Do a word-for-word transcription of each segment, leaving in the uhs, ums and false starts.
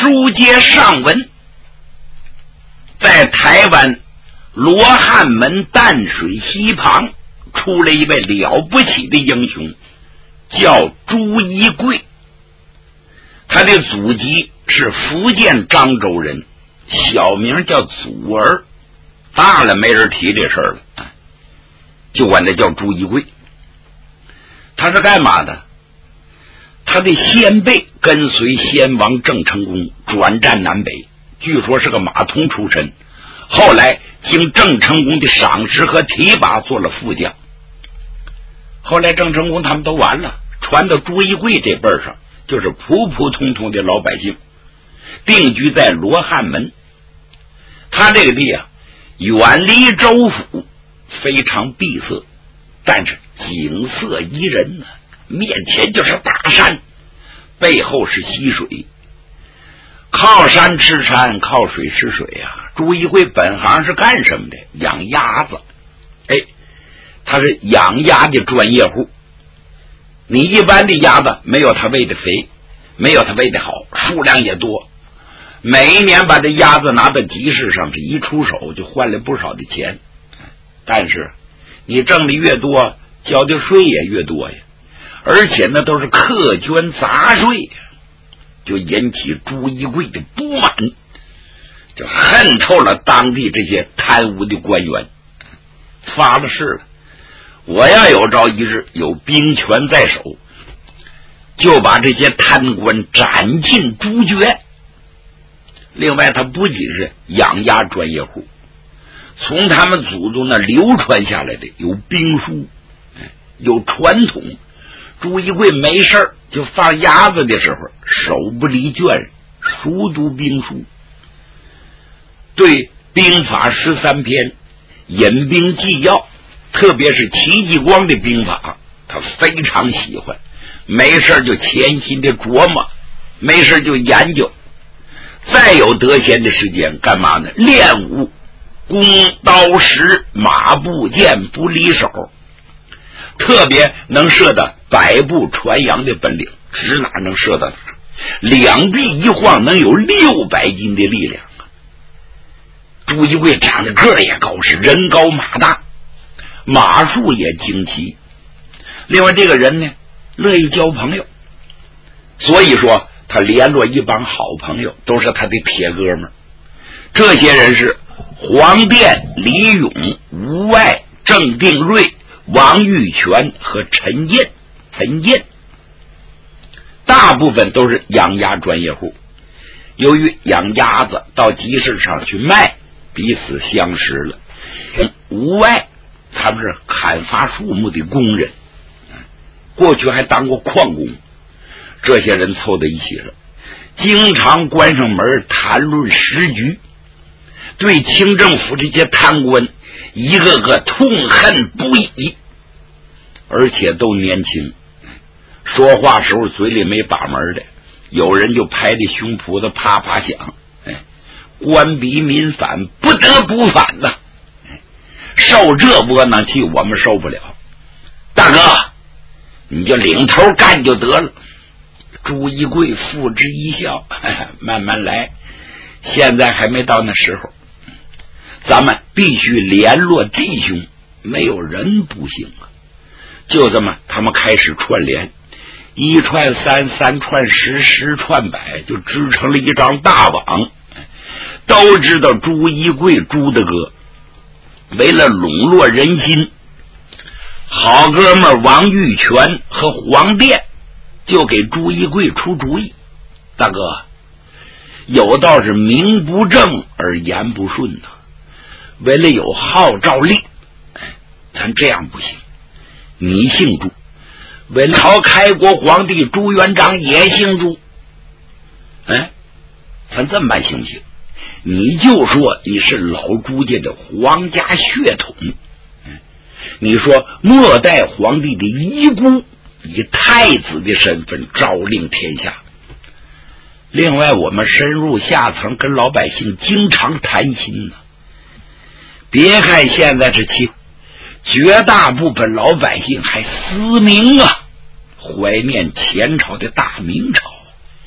书接上文，在台湾罗汉门淡水溪旁出了一位了不起的英雄，叫朱一贵。他的祖籍是福建漳州人，小名叫祖儿，大了没人提这事儿了，就管他叫朱一贵。他是干嘛的？他的先辈跟随先王郑成功转战南北，据说是个马童出身，后来经郑成功的赏识和提拔做了副将。后来郑成功他们都完了，传到朱一贵这辈儿上，就是普普通通的老百姓，定居在罗汉门。他这个地啊，远离州府，非常闭塞，但是景色宜人呢、啊。面前就是大山，背后是溪水，靠山吃山，靠水吃水啊。朱一贵本行是干什么的？养鸭子。哎，他是养鸭的专业户。你一般的鸭子没有他喂的肥，没有他喂的好，数量也多，每一年把这鸭子拿到集市上，这一出手就换了不少的钱。但是你挣的越多，交的税也越多呀，而且那都是客捐杂税，就引起朱一贵的不满，就恨透了当地这些贪污的官员，发了誓了，我要有朝一日有兵权在手，就把这些贪官斩尽诛绝。另外他不仅是养鸭专业户，从他们祖宗那流传下来的有兵书，有传统。朱一贵没事就放鸭子的时候，手不离卷，熟读兵书，对兵法十三篇、引兵纪要，特别是戚继光的兵法，他非常喜欢，没事就潜心的琢磨，没事就研究。再有得闲的时间干嘛呢？练武，弓刀石马步箭不离手，特别能射的百步穿杨的本领，指哪能射到哪，两臂一晃能有六百斤的力量。朱一贵长得个儿也高，是人高马大，马术也精奇。另外这个人呢，乐意交朋友，所以说他联络一帮好朋友，都是他的铁哥们儿。这些人是黄殿、李勇、吴外、郑定瑞、王玉泉和陈燕。陈燕大部分都是养鸭专业户，由于养鸭子到集市上去卖，彼此相识了。吴外他们是砍伐树木的工人，过去还当过矿工。这些人凑在一起了，经常关上门谈论时局，对清政府这些贪官一个个痛恨不已，而且都年轻，说话时候嘴里没把门的，有人就拍着胸脯子啪啪响，哎，官逼民反，不得不反呐、哎！受这窝囊气我们受不了，大哥你就领头干就得了。朱一贵付之一笑，哎，慢慢来，现在还没到那时候，咱们必须联络弟兄，没有人不行啊。就这么他们开始串联，一串三，三串十，十串百，就织成了一张大网。都知道朱一贵朱大哥为了笼络人心，好哥们王玉泉和黄殿就给朱一贵出主意，大哥有道是名不正而言不顺的，为了有号召力，咱这样不行，你姓朱，为了朝开国皇帝朱元璋也姓朱，哎，咱这么办行不行？你就说你是老朱家的皇家血统，你说末代皇帝的遗孤，以太子的身份诏令天下。另外我们深入下层跟老百姓经常谈心呢，别看现在这期绝大部分老百姓还思明啊，怀念前朝的大明朝，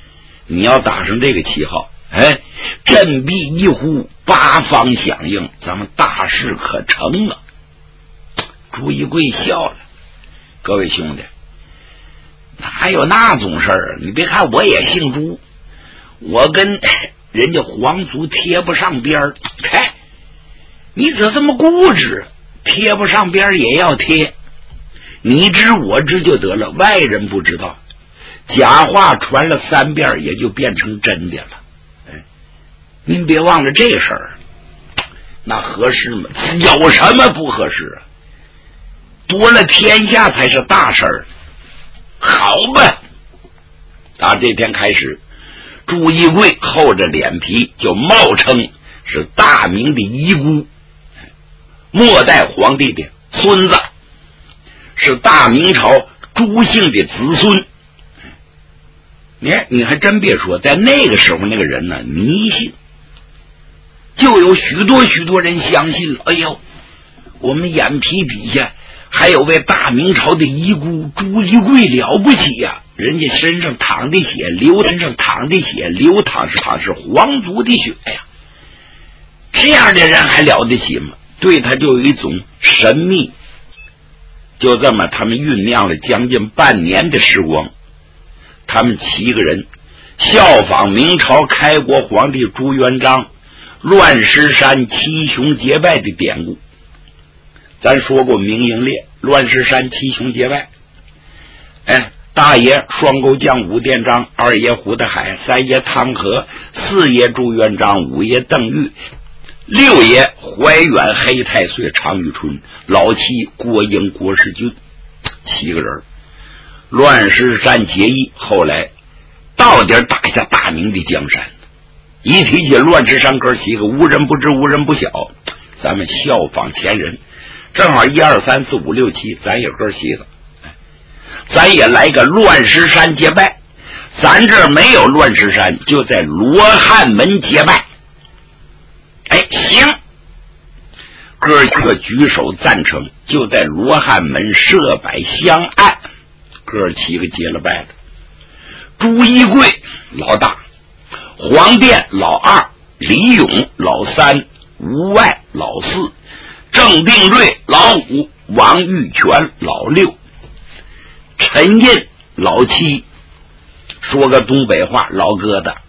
你要打上这个旗号，哎，振臂一呼，八方响应，咱们大事可成了。朱一贵笑了，各位兄弟，哪有那种事儿？你别看我也姓朱，我跟人家皇族贴不上边儿。嗨，你怎这么固执？贴不上边儿也要贴，你知我知就得了，外人不知道。假话传了三遍也就变成真的了。哎，您别忘了这事儿，那合适吗？有什么不合适啊？夺了天下才是大事儿。好吧，打这天开始，朱一贵厚着脸皮就冒称是大明的遗孤，末代皇帝的孙子，是大明朝朱姓的子孙。你看，你还真别说，在那个时候那个人呢，迷信，就有许多许多人相信了。哎呦，我们眼皮底下还有位大明朝的遗孤朱一贵，了不起呀、啊！人家身上淌的血，流身上淌的血，流淌是淌是皇族的血呀。这样的人还了得起吗？对他就有一种神秘。就这么，他们酝酿了将近半年的时光。他们七个人效仿明朝开国皇帝朱元璋乱石山七雄结拜的典故。咱说过明英烈，乱石山七雄结拜，哎，大爷双钩将武殿章，二爷胡德海，三爷汤和，四爷朱元璋，五爷邓玉，六爷怀远黑太岁常遇春，老七郭英郭世军，七个人乱石山结义，后来到底打下大明的江山。一提起乱石山哥七个，无人不知无人不晓，咱们效仿前人，正好一二三四五六七，咱也哥七个，咱也来个乱石山结拜。咱这儿没有乱石山，就在罗汉门结拜。哎，行，哥几个举手赞成，就在罗汉门设摆香案，哥七个结了拜的。朱一贵老大，黄殿老二，李勇老三，吴外老四，郑定瑞老五，王玉泉老六，陈印老七，说个东北话，老疙瘩。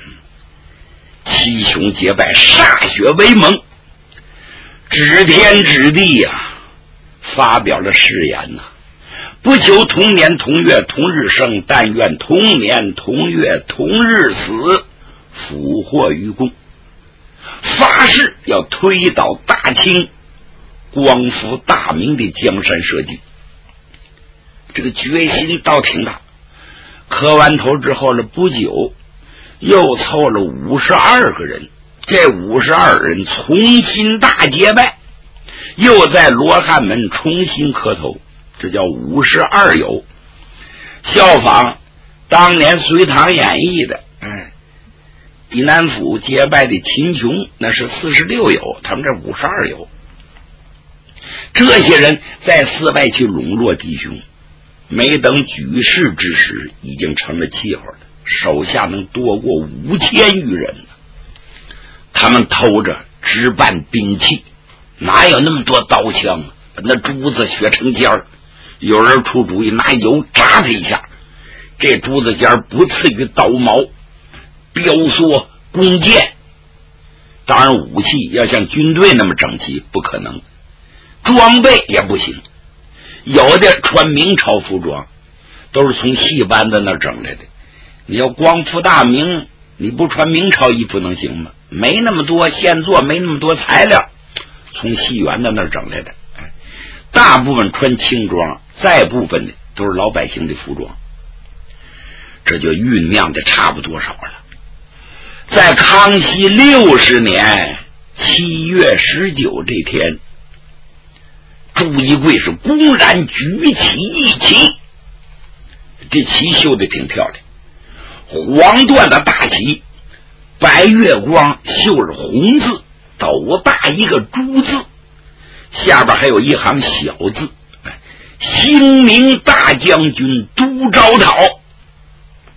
七雄结拜，歃血为盟，指天指地呀、啊，发表了誓言呐、啊，不求同年同月同日生，但愿同年同月同日死，福祸与共。发誓要推倒大清，光复大明的江山社稷。这个决心倒挺大。磕完头之后了，不久又凑了五十二个人，这五十二人重新大结拜，又在罗汉门重新磕头，这叫五十二友。效仿当年隋唐演义的，哎，济南府结拜的秦琼，那是四十六友，他们这五十二友。这些人在寺外去笼络弟兄，没等举事之时，已经成了气候了，手下能多过五千余人呢。他们偷着置办兵器，哪有那么多刀枪啊？那珠子血成尖儿，有人出主意拿油炸他一下，这珠子尖不次于刀矛、雕梭、弓箭。当然武器要像军队那么整齐不可能，装备也不行。有的穿明朝服装，都是从戏班子那整来的。你要光复大明，你不穿明朝衣服能行吗？没那么多现做，没那么多材料，从戏园的那整来的。大部分穿轻装，再部分的都是老百姓的服装。这就酝酿的差不多少了。在康熙六十年七月十九这天，朱一贵是公然举起一旗，这旗绣的挺漂亮，黄缎的大旗，白月光绣着红字，斗大一个朱字，下边还有一行小字，兴明大将军都招讨。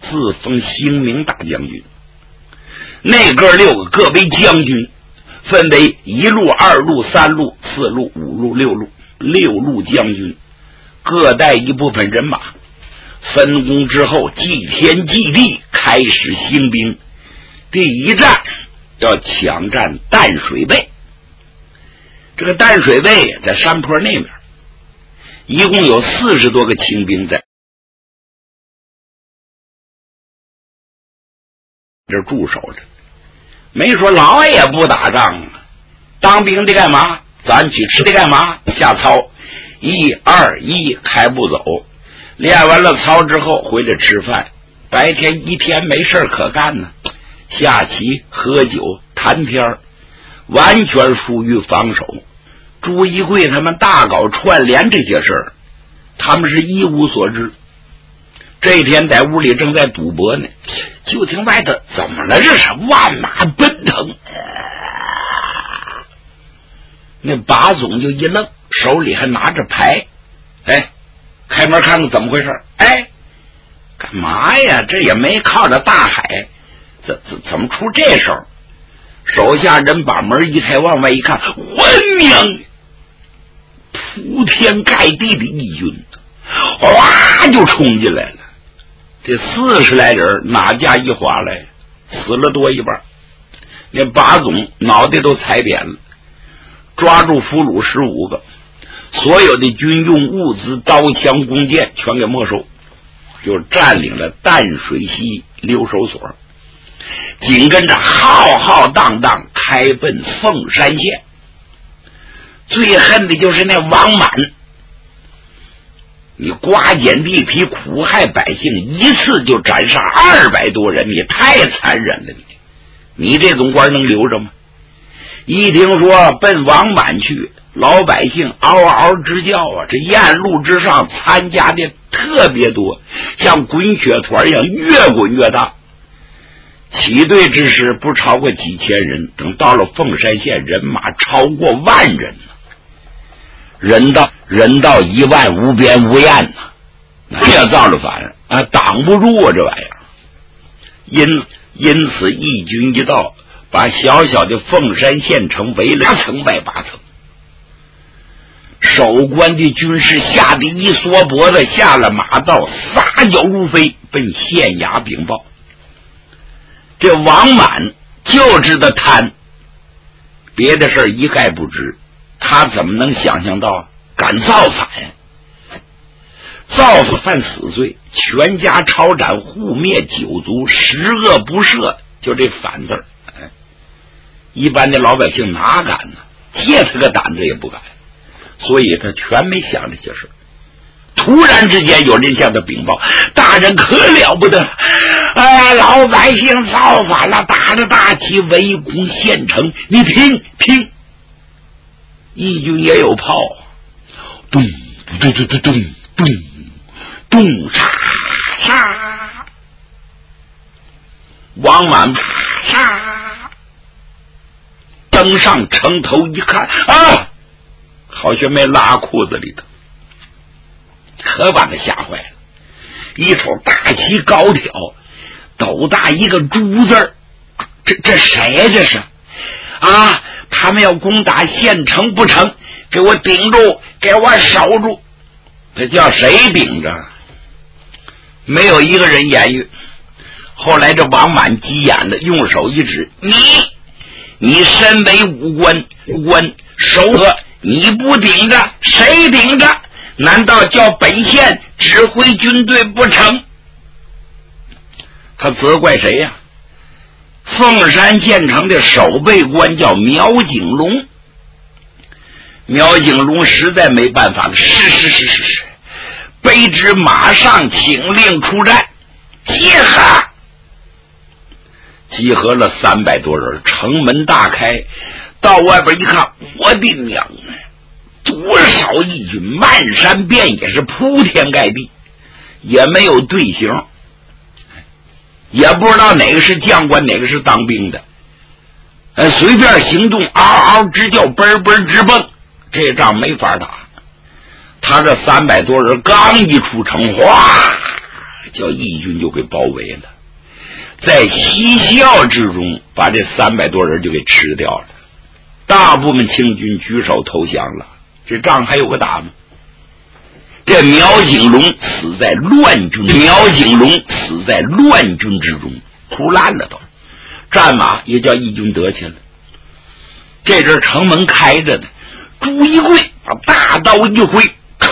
自封兴明大将军。那哥六个各为将军，分为一路、二路、三路、四路、五路、六路，六路将军各带一部分人马，分工之后祭天祭地，开始兴兵。第一站要抢占淡水背，这个淡水背在山坡那面，一共有四十多个清兵在这驻守着。没说老爷不打仗啊，当兵的干嘛？咱去吃的干嘛？下操，一二一，开步走。练完了操之后回来吃饭，白天一天没事可干呢，下棋、喝酒、谈天，完全属于防守。朱一贵他们大搞串联这些事儿，他们是一无所知。这一天在屋里正在赌博呢，就听外头怎么了？这是万马奔腾。那把总就一愣，手里还拿着牌，哎，开门看看怎么回事？哎，干嘛呀？这也没靠着大海，怎怎怎么出这手？手下人把门一开，往外一看，闻名铺天盖地的义军，哗就冲进来了。这四十来人哪家一划来，死了多一半。那把总脑袋都踩扁了，抓住俘虏十五个，所有的军用物资、刀枪弓箭全给没收，就占领了淡水溪留守所，紧跟着浩浩荡荡开奔凤山县。最恨的就是那王满，你刮减地皮，苦害百姓，一次就斩杀二百多人，你太残忍了！你你这种官能留着吗？一听说奔王满去，老百姓嗷嗷直叫啊！这沿路之上参加的特别多，像滚雪团一样越滚越大。起队之时不超过几千人，等到了凤山县，人马超过万人呢，人到人到一万，无边无沿呐，这样造了反啊，挡不住啊这玩意儿。因因此义军一到，把小小的凤山县城围了八层外八层，守关的军士吓得一缩脖子，下了马道，撒脚如飞，奔县衙禀报。这王满就知道贪，别的事一概不知，他怎么能想象到敢造反？造反犯死罪，全家抄斩，户灭九族，十恶不赦，就这反字儿。一般的老百姓哪敢呢？借他个胆子也不敢，所以他全没想这些事。突然之间有人向他禀报，大人可了不得，哎，老百姓造反了，打着大旗围攻县城，你拼拼！义军也有炮，咚咚咚咚咚咚咚，嚓嚓，王满嚓，登上城头一看啊，好像没拉裤子里头，可把他吓坏了。一瞅大旗高挑，斗大一个猪字，这这谁呀？这是啊！他们要攻打县城不成，给我顶住，给我守住。这叫谁顶着？没有一个人言语。后来这王满急眼了，用手一指，你你身为武官，官守河，你不顶着，谁顶着？难道叫本县指挥军队不成？他责怪谁呀？凤山县城的守备官叫苗景龙。苗景龙实在没办法了，是是是是是，卑职马上请令出战，集合。集合了三百多人，城门大开，到外边一看，我的娘啊！多少义军，漫山遍野，是铺天盖地，也没有队形，也不知道哪个是将官，哪个是当兵的，呃，随便行动，嗷嗷直叫，奔奔直蹦，这仗没法打。他这三百多人刚一出城，哗， 叫义军就给包围了，在嬉笑之中把这三百多人就给吃掉了。大部分清军举手投降了，这仗还有个打吗？这苗景龙死在乱军，苗景龙死在乱军之中，哭烂了都，战马也叫义军得去了。这阵城门开着呢，朱一贵把大刀一挥，冲！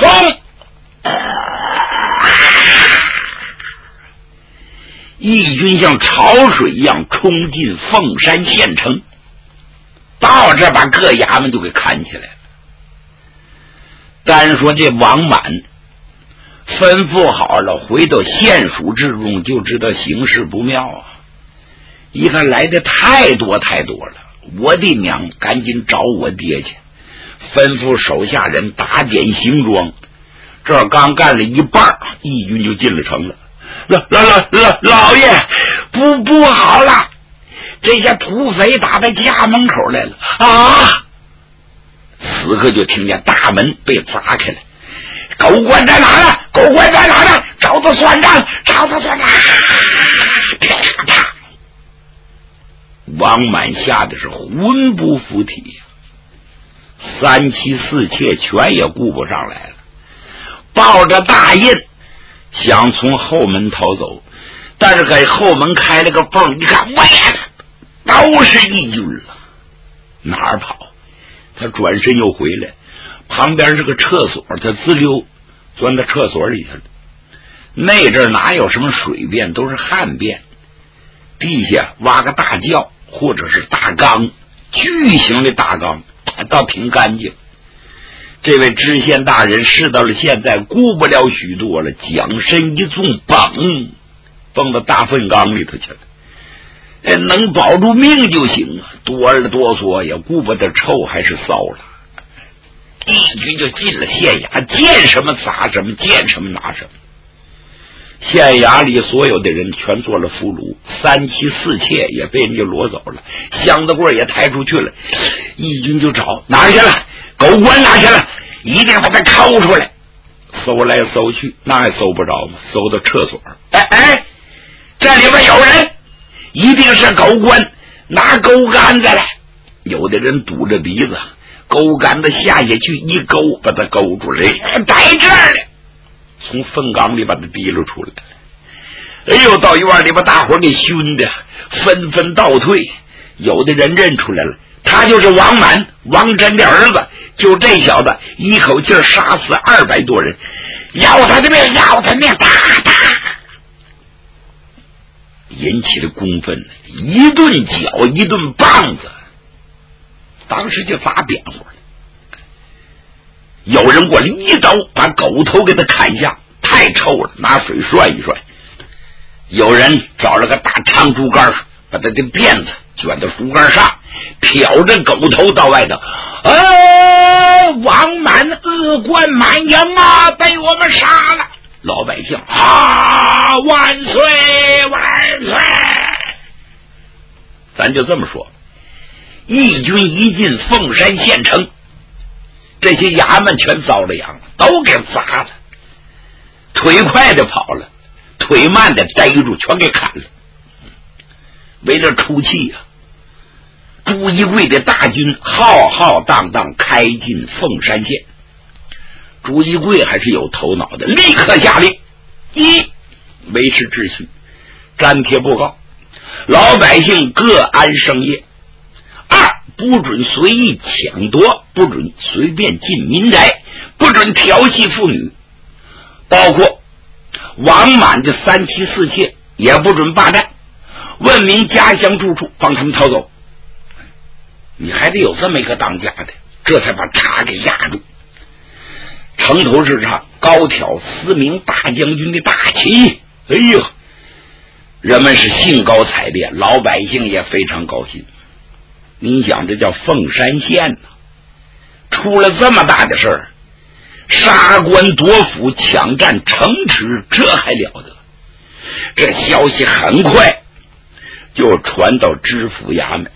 义军像潮水一样冲进凤山县城，到这把各衙门就给看起来了。单说这王满吩咐好了，回到县署之中就知道形势不妙啊！一看来的太多太多了，我的娘，赶紧找我爹去，吩咐手下人打点行装。这刚干了一半，义军就进了城了。老老老老老爷，不不好了！这些土匪打到家门口来了啊！此刻就听见大门被砸开了，狗官在哪呢？狗官在哪呢？找他算账，找他算账！啪啪！王满吓得是魂不附体，三妻四妾全也顾不上来了，抱着大印想从后门逃走，但是给后门开了个缝，一看，喂，都是义军了，哪儿跑？他转身又回来，旁边是个厕所，他滋溜钻到厕所里去了。那阵哪有什么水便，都是旱便，地下挖个大窖或者是大缸，巨型的大缸，倒挺干净。这位知县大人事到了现在顾不了许多了，将身一纵，嘣，蹦到大粪缸里头去了。哎，能保住命就行啊，多而多嗦也顾不得臭还是骚了。义军就进了县衙，见什么砸什么，见什么拿什么。县衙里所有的人全做了俘虏，三妻四妾也被人家掳走了，箱子棍也抬出去了。义军就找哪去了，狗官哪去了，一定把他抠出来。搜来搜去，那也搜不着嘛，搜到厕所，哎哎，这里边有人，一定是狗官拿钩杆子来。有的人堵着鼻子，钩杆子下下去一勾，把他勾住了，在这儿了，从粪缸里把他提溜出来。哎呦，到院里把大伙给熏的纷纷倒退。有的人认出来了，他就是王满，王真的儿子，就这小子一口气杀死二百多人，要他的命，要他的命，打打，引起了公愤，一顿脚一顿棒子，当时就砸扁乎了。有人过来一刀把狗头给他砍下，太臭了，拿水涮一涮。有人找了个大长竹竿，把他的辫子卷到竹竿上，挑着狗头到外头。哎，王满恶贯满盈啊，被我们杀了！老百姓啊，万岁万岁！咱就这么说，义军一进凤山县城，这些衙门全遭了殃了，都给砸了。腿快的跑了，腿慢的逮住，全给砍了。为了出气呀、啊，朱一贵的大军浩浩荡荡开进凤山县。朱一贵还是有头脑的，立刻下令：一、维持秩序，粘贴布告，老百姓各安生业；二、不准随意抢夺，不准随便进民宅，不准调戏妇女，包括王满的三妻四妾也不准霸占，问明家乡住处，帮他们逃走。你还得有这么一个当家的，这才把他给压住。城头之上高挑嘶鸣大将军的大旗，哎呦，人们是兴高采烈，老百姓也非常高兴。你想，这叫凤山县呢、啊，出了这么大的事儿，杀官夺府，抢占城池，这还了得？这消息很快就传到知府衙门。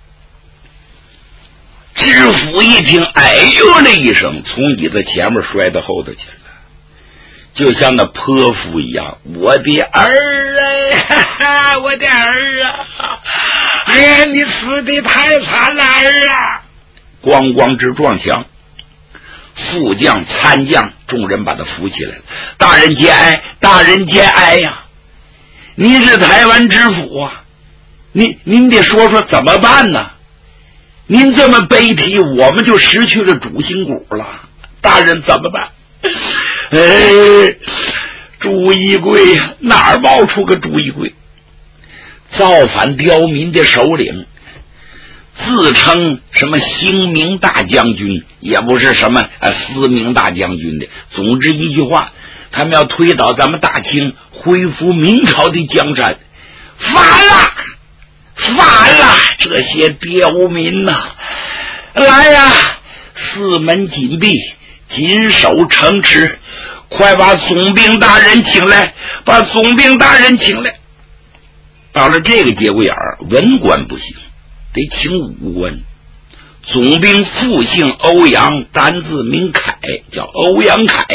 知府一听，哎呦了一声，从椅子前面摔到后头去了。 就像那泼妇一样，我的儿啊，我的儿啊，哎呀，你死的太惨了儿啊！咣咣直撞墙。副将、参将众人把他扶起来了。大人节哀，大人节哀呀！您是台湾知府啊，您您得说说怎么办呢？您这么悲啼，我们就失去了主心骨了。大人怎么办？哎，朱一贵哪儿冒出个朱一贵？造反刁民的首领，自称什么兴明大将军，也不是什么呃思明大将军的。总之一句话，他们要推倒咱们大清，恢复明朝的江山。反了，反了！这些刁民呐、啊，来呀！四门紧闭，紧守城池，快把总兵大人请来，把总兵大人请来。到了这个节骨眼儿，文官不行，得请武官。总兵复姓欧阳，单字名凯，叫欧阳凯。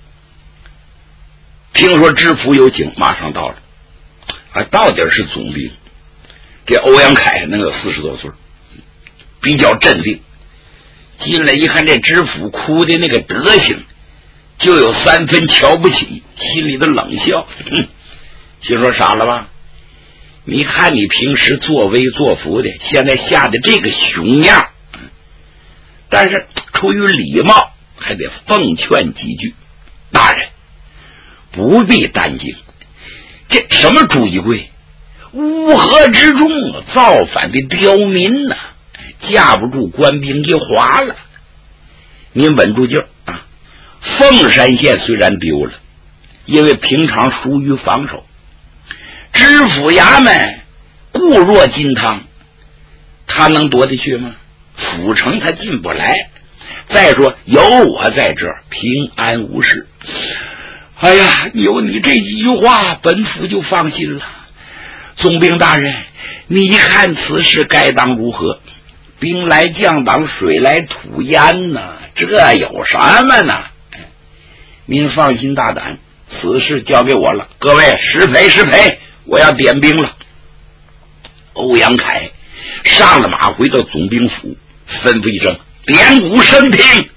听说知府有请，马上到了。啊，到底是总兵。这欧阳凯能有四十多岁，比较镇定。进来一看，这知府哭的那个德行，就有三分瞧不起，心里的冷笑。哼，心说傻了吧？你看你平时作威作福的，现在吓得这个熊样。但是出于礼貌，还得奉劝几句。大人不必担惊，这什么朱一贵，乌合之众，造反的刁民呐、啊，架不住官兵一划了。您稳住劲儿啊！凤山县虽然丢了，因为平常疏于防守，知府衙门固若金汤，他能夺得去吗？府城他进不来。再说有我在这儿，平安无事。哎呀，有你这几句话，本府就放心了。总兵大人，你看此事该当如何？兵来将挡，水来土淹呐、啊，这有什么呢？您放心大胆，此事交给我了。各位识陪识陪，我要点兵了。欧阳凯上了马，回到总兵府，吩咐一声：点鼓声听。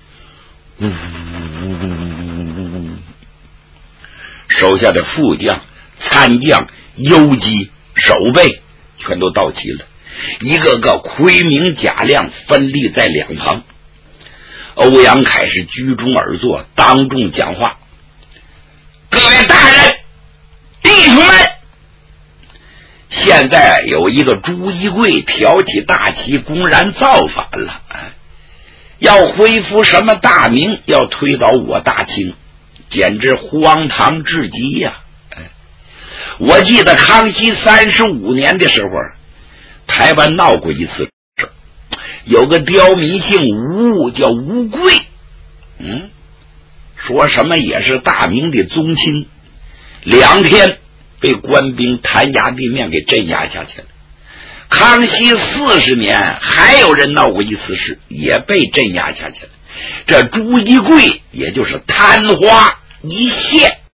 手下的副将、参将、游击、守备全都到齐了，一个个盔明甲亮，分立在两旁。欧阳凯是居中而坐，当众讲话：各位大人、弟兄们，现在有一个朱一贵挑起大旗，公然造反了，要恢复什么大明，要推倒我大清，简直荒唐至极呀、啊！我记得康熙三十五年的时候，台湾闹过一次事，有个刁民姓吴，叫吴贵，嗯，说什么也是大明的宗亲，两天被官兵弹压地面给镇压下去了。康熙四十年还有人闹过一次事，也被镇压下去了。这朱一贵也就是昙花一现。